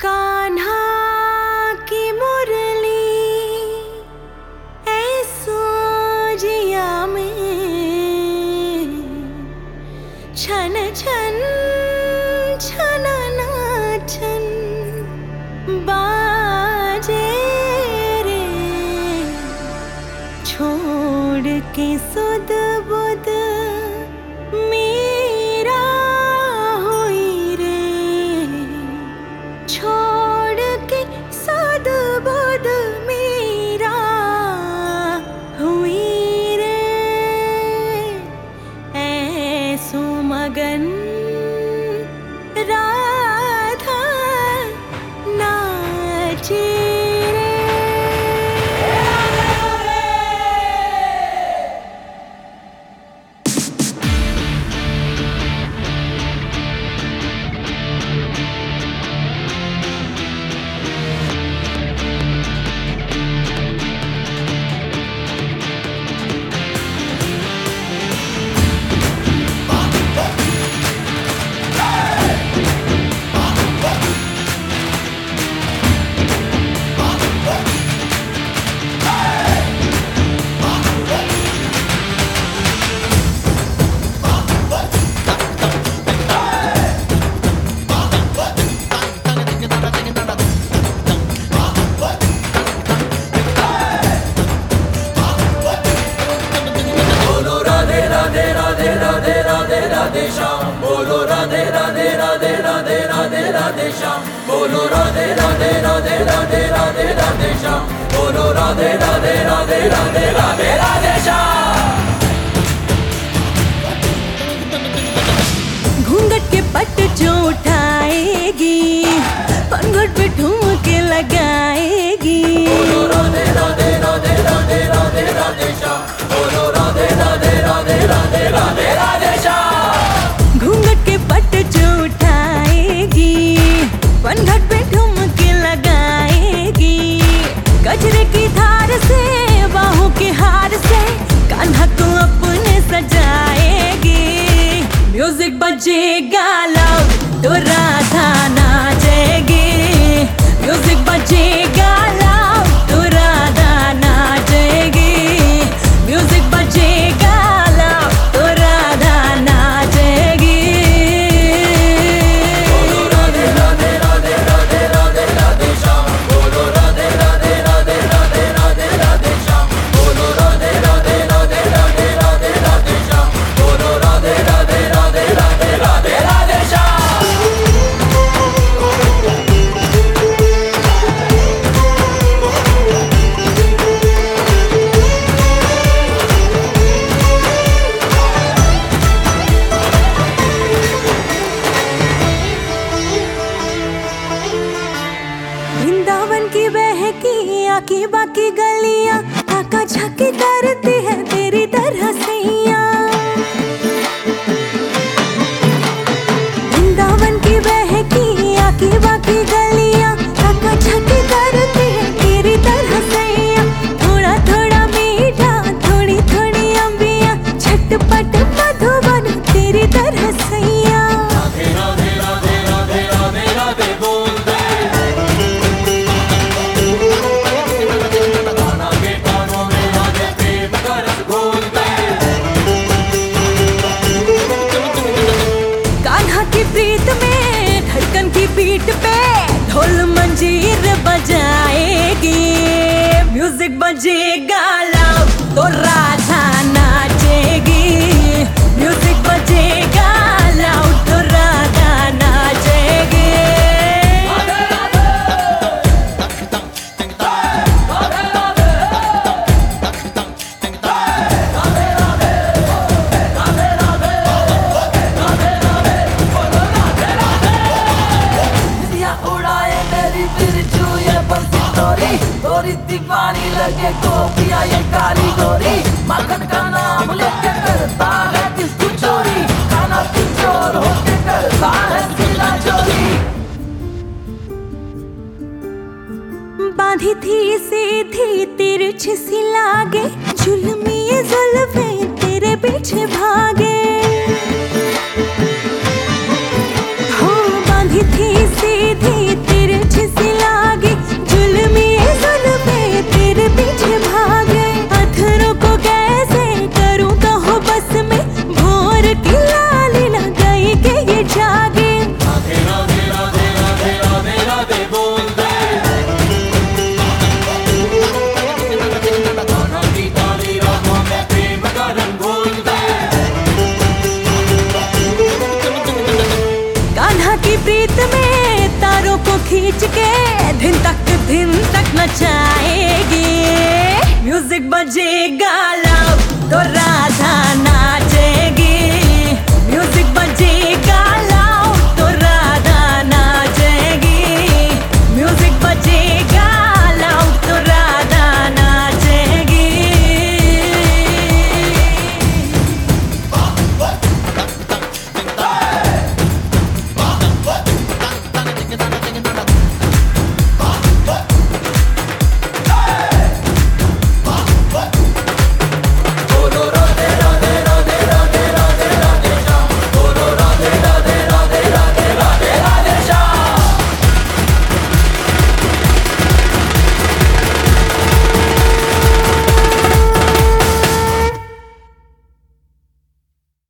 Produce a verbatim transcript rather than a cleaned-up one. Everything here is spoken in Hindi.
कान्हा की मुरली ऐसो जिया में छन छन छन नाचन बाजे रे। छोड़ के सुध बुध मेरा हुई रे। छोड़ के सुध बुध मेरा हुई रे। ऐसो मगन राधा नाचे रे। राधे श्याम बोलो राधे राधे राधे राधे राधे राधे श्याम बोलो राधे राधे राधे राधे राधे राधे श्याम बोलो राधे राधे राधे राधे राधे राधे श्याम। घूंघट के पट जो उठाएगी पनघट पे ठुमके लगाएगी। बोलो राधे राधे राधे राधे राधे राधे श्याम बोलो राधे राधे राधे राधे राधे राधे श्याम। घूंघट के पट जो उठाएगी पनघट पे ठुमके लगाएगी। गजरे की धार से बाहों के हार से कान्हा को अपने सजाएगी। म्यूजिक बजेगा लाउड तो राधा नाचेगी। म्यूजिक बजेगा लाउड तो राधा नाचेगी। म्यूजिक बजेगा लाउड तो राधा नाचेगी। बोलो राधे राधे राधे राधे राधे राधे श्याम बोलो राधे राधे राधे राधे राधे राधे श्याम बोलो राधे राधे राधे राधे राधे राधे श्याम बोलो राधे राधे राधे राधे राधे राधे श्याम। वृंदावन की बहकी आकी बाकी गलियां आका झाकी करती है तेरी तरह सैया। वृंदावन की बहकी आकी बाकी गलियां आका झाकी करती है तेरी तरह सैया। थोड़ा थोड़ा मीठा थोड़ी थोड़ी अंबियां झटपट मधुबन तेरी तरह सैया। राधे राधे राधे राधे राधे राधे बोल दे गाना के कानों में राधे प्रेम का रस घोल दे। कान्हा की प्रीत में धड़कन की पीठ पे ढोल मंजीर बजाएगी। म्यूजिक बजेगा लाउड तो राधा नाचेगी। म्यूजिक बजेगा लाउड तो राधा नाचेगी। उड़ाए मेरी तिरछू ये बंसी तोरी तोरी दीवानी लगे गोपिया ये काली गोरी। माखन का नाम लेके करता है किसकी चोरी खाना की चोर होके करता है सीधा चोरी। बांधी थी सीधी तिरछी सी लागे जुल्मी ये जुल्फे तेरे पीछे भागे। हो बांधी थी सीधी तिरछी म्यूजिक बजे